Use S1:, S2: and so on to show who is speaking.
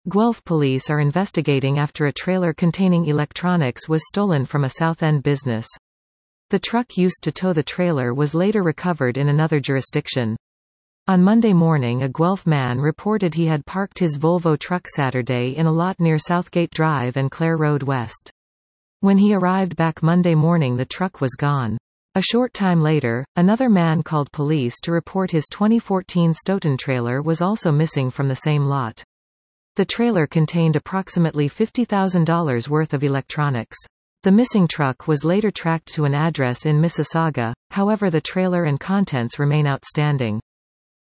S1: Guelph police are investigating after a trailer containing electronics was stolen from a South End business. The truck used to tow the trailer was later recovered in another jurisdiction. On Monday morning, a Guelph man reported he had parked his Volvo truck Saturday in a lot near Southgate Drive and Clare Road West. When he arrived back Monday morning, the truck was gone. A short time later, another man called police to report his 2014 Stoughton trailer was also missing from the same lot. The trailer contained approximately $50,000 worth of electronics. The missing truck was later tracked to an address in Mississauga, however the trailer and contents remain outstanding.